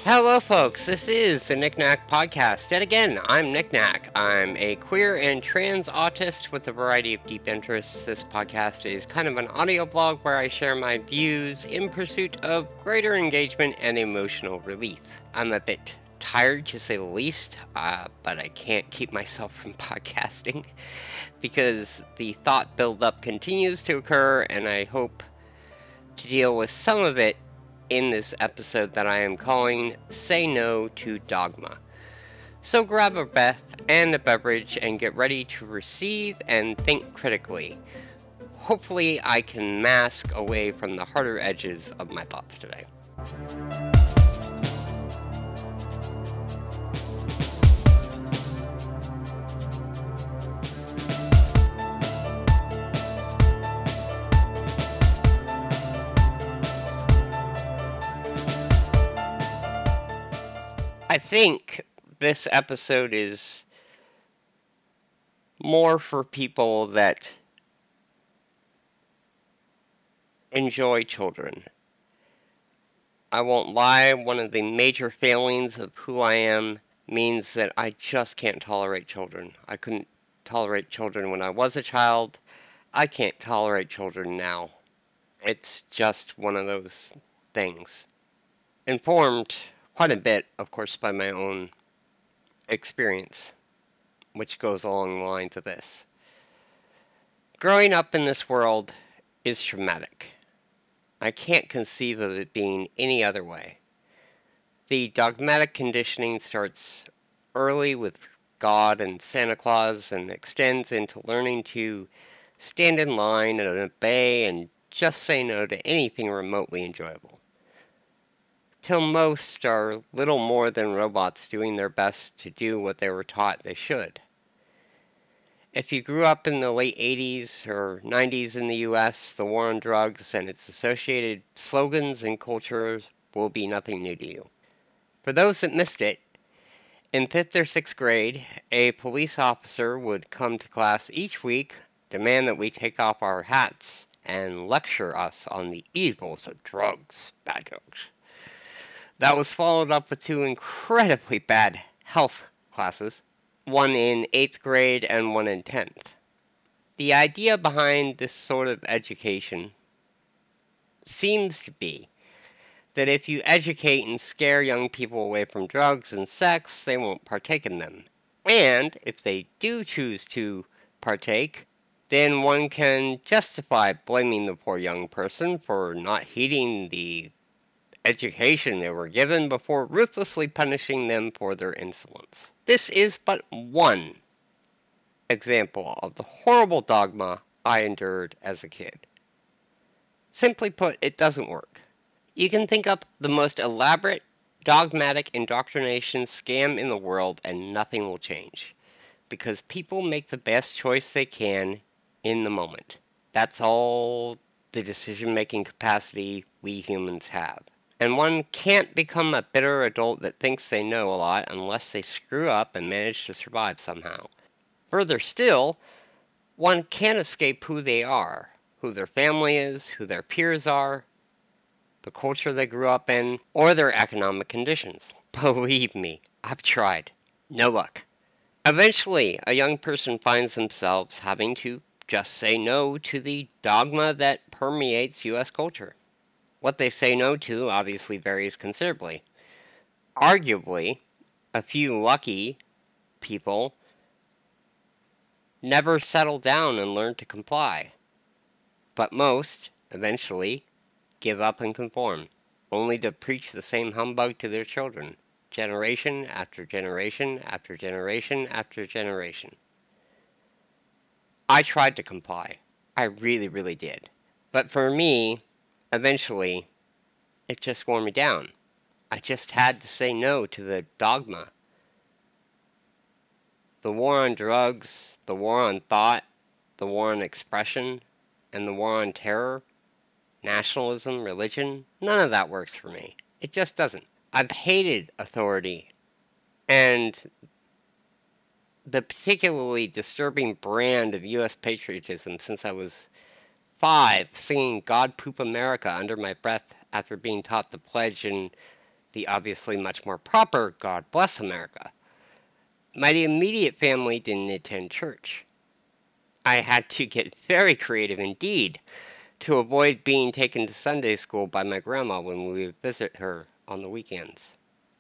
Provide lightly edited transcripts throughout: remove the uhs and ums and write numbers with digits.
Hello, folks. This is the Knick Knack Podcast. And again, I'm Knick Knack. I'm a queer and trans autist with a variety of deep interests. This podcast is kind of an audio blog where I share my views in pursuit of greater engagement and emotional relief. I'm a bit tired, to say the least, but I can't keep myself from podcasting because the thought buildup continues to occur, and I hope to deal with some of it in this episode that I am calling Say No to Dogma. So grab a breath and a beverage and get ready to receive and think critically. Hopefully I can mask away from the harder edges of my thoughts today. I think this episode is more for people that enjoy children. I won't lie, one of the major failings of who I am means that I just can't tolerate children. I couldn't tolerate children when I was a child. I can't tolerate children now. It's just one of those things. Informed quite a bit, of course, by my own experience, which goes along the lines of this. Growing up in this world is traumatic. I can't conceive of it being any other way. The dogmatic conditioning starts early with God and Santa Claus and extends into learning to stand in line and obey and just say no to anything remotely enjoyable. Till most are little more than robots doing their best to do what they were taught they should. If you grew up in the late 80s or 90s in the US, the war on drugs and its associated slogans and cultures will be nothing new to you. For those that missed it, in 5th or 6th grade, a police officer would come to class each week, demand that we take off our hats, and lecture us on the evils of drugs, bad drugs. That was followed up with 2 incredibly bad health classes, one in 8th grade and one in 10th. The idea behind this sort of education seems to be that if you educate and scare young people away from drugs and sex, they won't partake in them. And if they do choose to partake, then one can justify blaming the poor young person for not heeding the education they were given before ruthlessly punishing them for their insolence. This is but one example of the horrible dogma I endured as a kid. Simply put, it doesn't work. You can think up the most elaborate, dogmatic indoctrination scam in the world and nothing will change. Because people make the best choice they can in the moment. That's all the decision-making capacity we humans have. And one can't become a bitter adult that thinks they know a lot unless they screw up and manage to survive somehow. Further still, one can't escape who they are, who their family is, who their peers are, the culture they grew up in, or their economic conditions. Believe me, I've tried. No luck. Eventually, a young person finds themselves having to just say no to the dogma that permeates U.S. culture. What they say no to obviously varies considerably. Arguably, a few lucky people never settle down and learn to comply. But most, eventually, give up and conform, only to preach the same humbug to their children, generation after generation after generation after generation. I tried to comply. I really, really did. But for me, eventually, it just wore me down. I just had to say no to the dogma. The war on drugs, the war on thought, the war on expression, and the war on terror, nationalism, religion, none of that works for me. It just doesn't. I've hated authority and the particularly disturbing brand of U.S. patriotism since I was 5, singing God Poop America under my breath after being taught the pledge in the obviously much more proper God Bless America. My immediate family didn't attend church. I had to get very creative indeed to avoid being taken to Sunday school by my grandma when we would visit her on the weekends.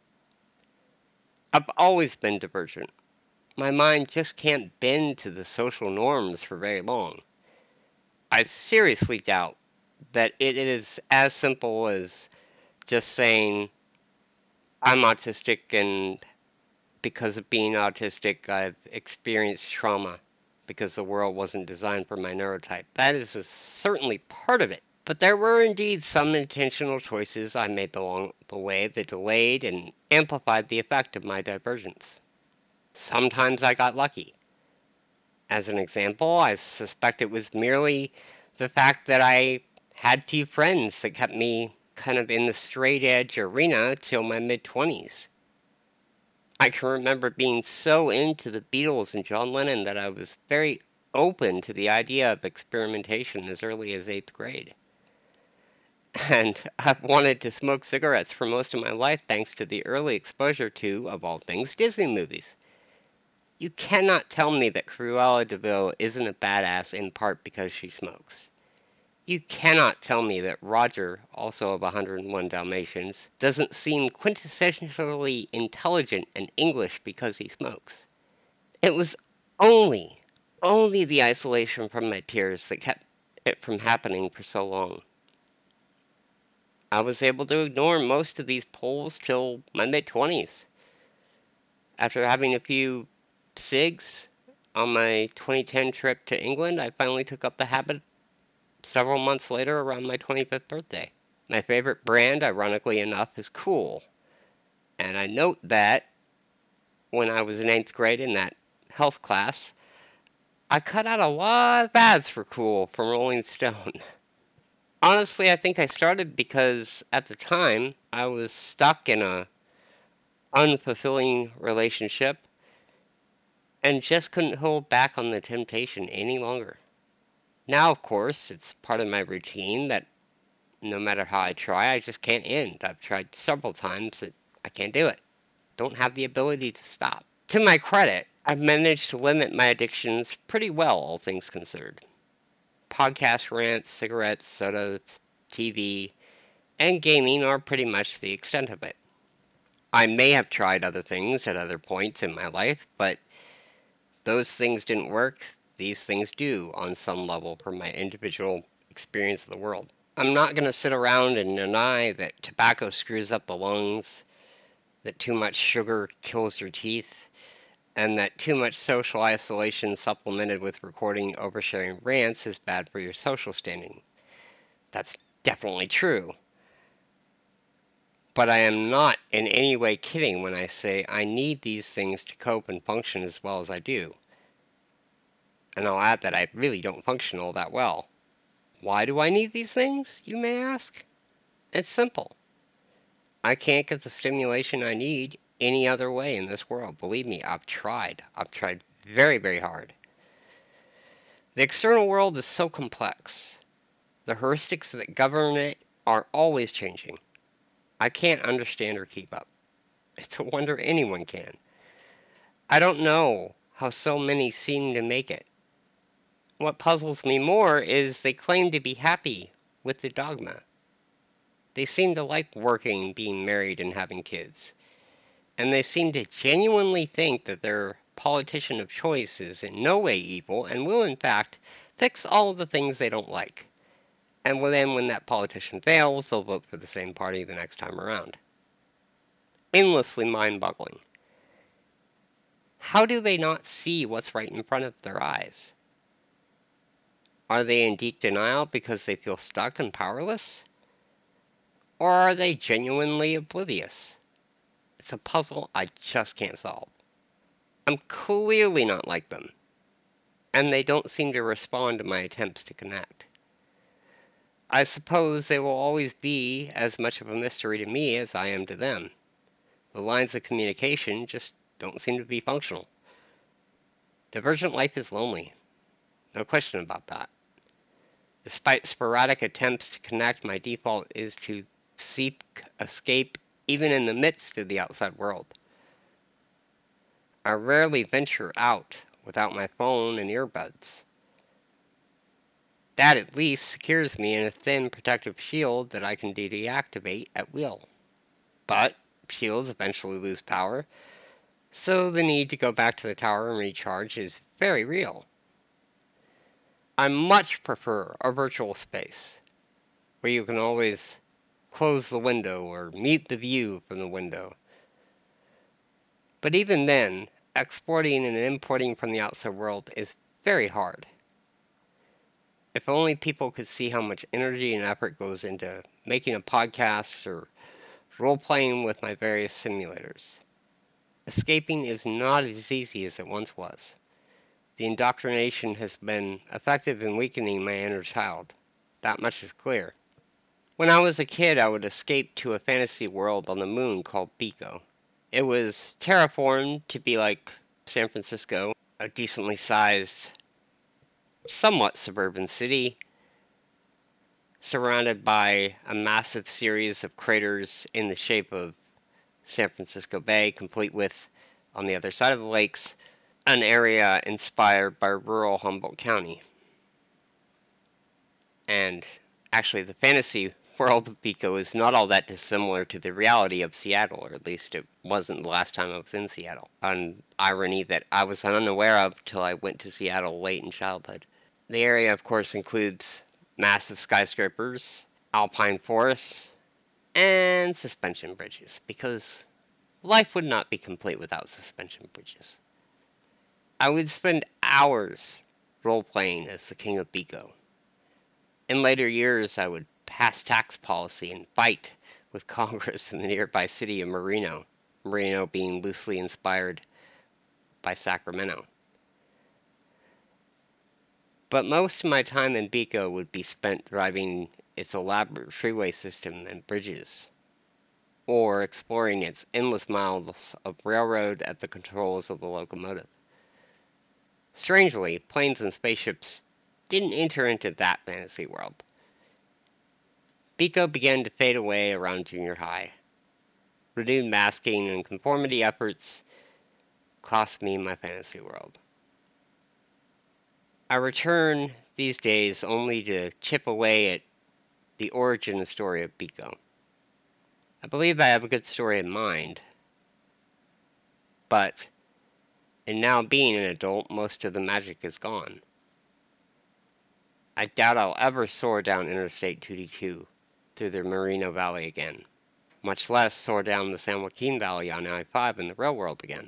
I've always been divergent. My mind just can't bend to the social norms for very long. I seriously doubt that it is as simple as just saying, I'm autistic, and because of being autistic, I've experienced trauma because the world wasn't designed for my neurotype. That is certainly part of it. But there were indeed some intentional choices I made along the way that delayed and amplified the effect of my divergence. Sometimes I got lucky. As an example, I suspect it was merely the fact that I had few friends that kept me kind of in the straight edge arena till my mid-20s. I can remember being so into the Beatles and John Lennon that I was very open to the idea of experimentation as early as 8th grade. And I've wanted to smoke cigarettes for most of my life thanks to the early exposure to, of all things, Disney movies. You cannot tell me that Cruella de Vil isn't a badass in part because she smokes. You cannot tell me that Roger, also of 101 Dalmatians, doesn't seem quintessentially intelligent and English because he smokes. It was only the isolation from my peers that kept it from happening for so long. I was able to ignore most of these polls till my mid-20s. After having a few cigs on my 2010 trip to England, I finally took up the habit several months later around my 25th birthday. My favorite brand, ironically enough, is Kool. And I note that when I was in 8th grade in that health class, I cut out a lot of ads for Kool from Rolling Stone. Honestly, I think I started because at the time I was stuck in a unfulfilling relationship and just couldn't hold back on the temptation any longer. Now, of course, it's part of my routine that no matter how I try, I just can't end. I've tried several times that I can't do it. Don't have the ability to stop. To my credit, I've managed to limit my addictions pretty well, all things considered. Podcast rants, cigarettes, sodas, TV, and gaming are pretty much the extent of it. I may have tried other things at other points in my life, but those things didn't work. These things do on some level for my individual experience of the world. I'm not going to sit around and deny that tobacco screws up the lungs, that too much sugar kills your teeth, and that too much social isolation supplemented with recording oversharing rants is bad for your social standing. That's definitely true. But I am not in any way kidding when I say I need these things to cope and function as well as I do. And I'll add that I really don't function all that well. Why do I need these things, you may ask? It's simple. I can't get the stimulation I need any other way in this world. Believe me, I've tried. I've tried very, very hard. The external world is so complex. The heuristics that govern it are always changing. I can't understand or keep up. It's a wonder anyone can. I don't know how so many seem to make it. What puzzles me more is they claim to be happy with the dogma. They seem to like working, being married, and having kids. And they seem to genuinely think that their politician of choice is in no way evil and will, in fact, fix all of the things they don't like. And then when that politician fails, they'll vote for the same party the next time around. Endlessly mind-boggling. How do they not see what's right in front of their eyes? Are they in deep denial because they feel stuck and powerless? Or are they genuinely oblivious? It's a puzzle I just can't solve. I'm clearly not like them, and they don't seem to respond to my attempts to connect. I suppose they will always be as much of a mystery to me as I am to them. The lines of communication just don't seem to be functional. Divergent life is lonely. No question about that. Despite sporadic attempts to connect, my default is to seek escape even in the midst of the outside world. I rarely venture out without my phone and earbuds. That at least secures me in a thin protective shield that I can deactivate at will. But shields eventually lose power, so the need to go back to the tower and recharge is very real. I much prefer a virtual space where you can always close the window or mute the view from the window. But even then, exporting and importing from the outside world is very hard. If only people could see how much energy and effort goes into making a podcast or role-playing with my various simulators. Escaping is not as easy as it once was. The indoctrination has been effective in weakening my inner child. That much is clear. When I was a kid, I would escape to a fantasy world on the moon called Pico. It was terraformed to be like San Francisco, a decently sized, somewhat suburban city, surrounded by a massive series of craters in the shape of San Francisco Bay, complete with, on the other side of the lakes, an area inspired by rural Humboldt County. And actually, the fantasy world of Pico is not all that dissimilar to the reality of Seattle, or at least it wasn't the last time I was in Seattle. An irony that I was unaware of till I went to Seattle late in childhood. The area, of course, includes massive skyscrapers, alpine forests, and suspension bridges, because life would not be complete without suspension bridges. I would spend hours role-playing as the King of Pico. In later years, I would pass tax policy and fight with Congress in the nearby city of Merino, Merino being loosely inspired by Sacramento. But most of my time in Pico would be spent driving its elaborate freeway system and bridges, or exploring its endless miles of railroad at the controls of the locomotive. Strangely, planes and spaceships didn't enter into that fantasy world. Pico began to fade away around junior high. Renewed masking and conformity efforts cost me my fantasy world. I return these days only to chip away at the origin story of Pico. I believe I have a good story in mind, but in now being an adult, most of the magic is gone. I doubt I'll ever soar down Interstate 222 through the Merino Valley again, much less soar down the San Joaquin Valley on I-5 in the real world again.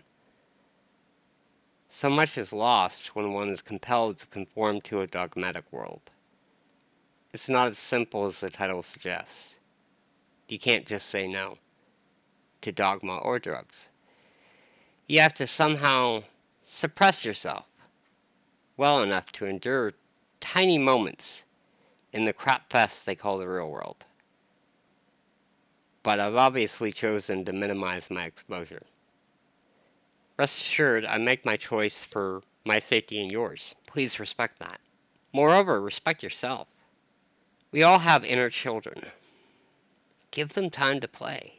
So much is lost when one is compelled to conform to a dogmatic world. It's not as simple as the title suggests. You can't just say no to dogma or drugs. You have to somehow suppress yourself well enough to endure tiny moments in the crap fest they call the real world. But I've obviously chosen to minimize my exposure. Rest assured, I make my choice for my safety and yours. Please respect that. Moreover, respect yourself. We all have inner children. Give them time to play.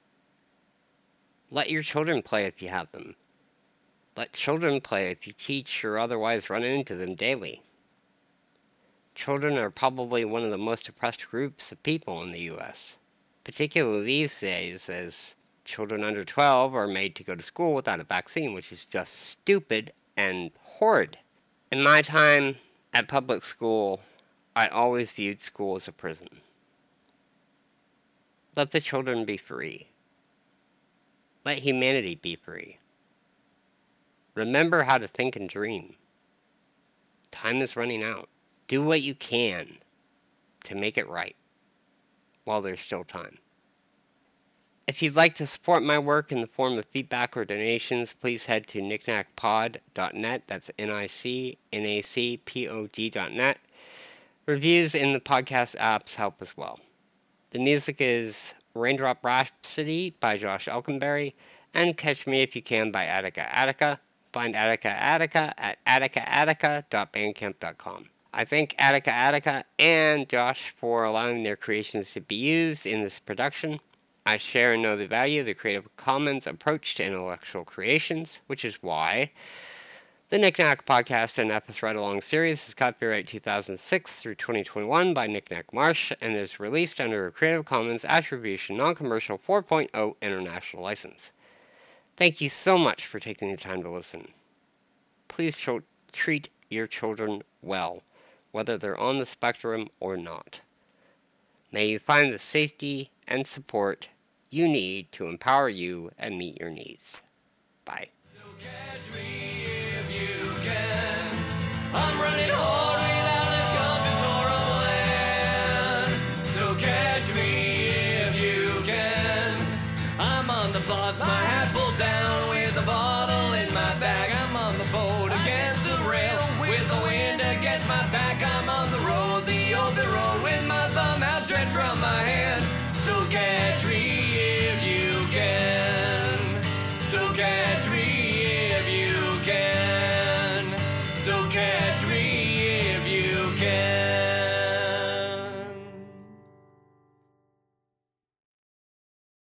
Let your children play if you have them. Let children play if you teach or otherwise run into them daily. Children are probably one of the most oppressed groups of people in the U.S., particularly these days, as children under 12 are made to go to school without a vaccine, which is just stupid and horrid. In my time at public school, I always viewed school as a prison. Let the children be free. Let humanity be free. Remember how to think and dream. Time is running out. Do what you can to make it right while there's still time. If you'd like to support my work in the form of feedback or donations, please head to knickknackpod.net. That's NICKNACPOD.net. Reviews in the podcast apps help as well. The music is Raindrop Rhapsody by Josh Elkenberry and Catch Me If You Can by Attica Attica. Find Attica Attica at atticaattica.bandcamp.com. I thank Attica Attica and Josh for allowing their creations to be used in this production. I share and know the value of the Creative Commons approach to intellectual creations, which is why the Knickknack Podcast and Epis Read Along series is copyright 2006 through 2021 by Knickknack Marsh and is released under a Creative Commons Attribution Non-Commercial 4.0 International License. Thank you so much for taking the time to listen. Please treat your children well, whether they're on the spectrum or not. May you find the safety and support you need to empower you and meet your needs. Bye. So catch me if you can. I'm running hard without a compass or a plan. So catch me if you can. I'm on the box, my hat pulled down with a bottle in my bag. I'm on the boat against the rail with the wind against my back.